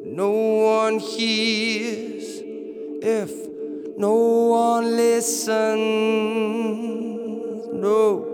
No one hears if no one listens. No.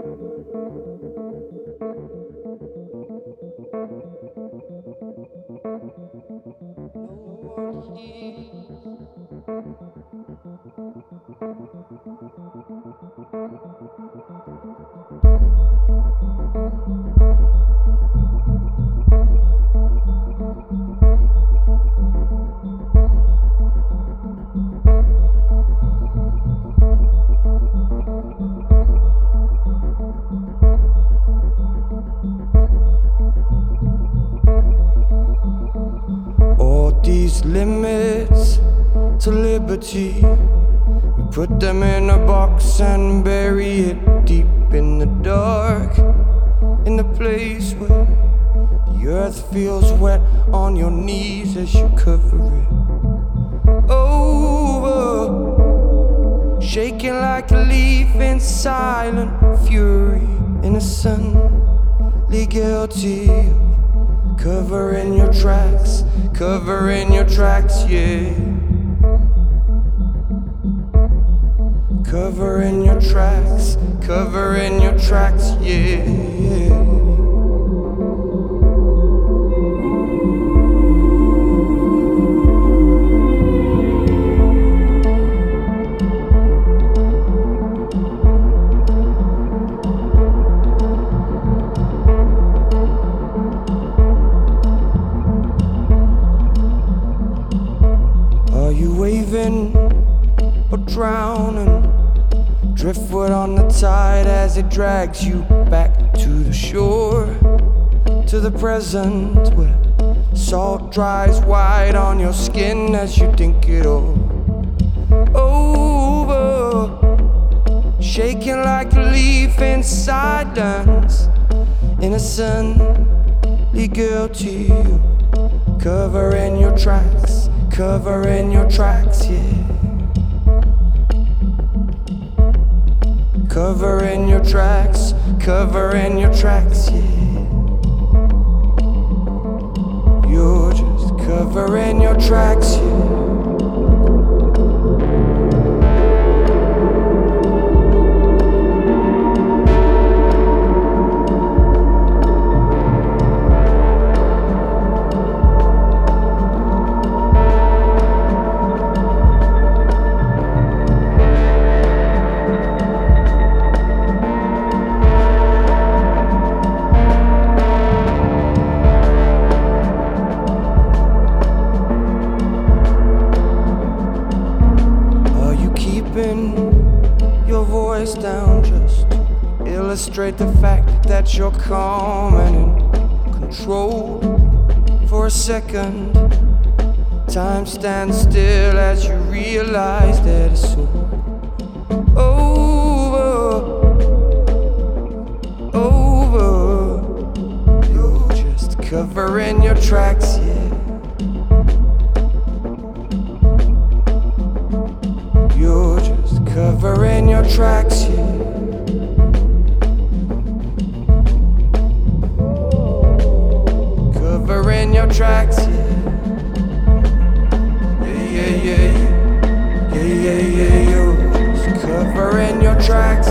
All these limits to liberty, we put them in a box and bury it deep in the dark, in the place where the earth feels wet on your knees as you cover it over, shaking like a leaf in silent fury, innocently guilty of covering your tracks, yeah. Covering your tracks, yeah. Are you waving or drowning? Driftwood on the tide as it drags you back to the shore, to the present where salt dries white on your skin as you think it all over, shaking like a leaf in silence, innocently guilty of covering your tracks, yeah. Covering your tracks, yeah. You're just covering your tracks, yeah. Your voice down just to illustrate the fact that you're calm and in control. For a second, time stands still as you realize that it's over. You're just covering your tracks, yeah. You're just covering your tracks, yeah. Covering your tracks, yeah. Yeah. You're just covering your tracks.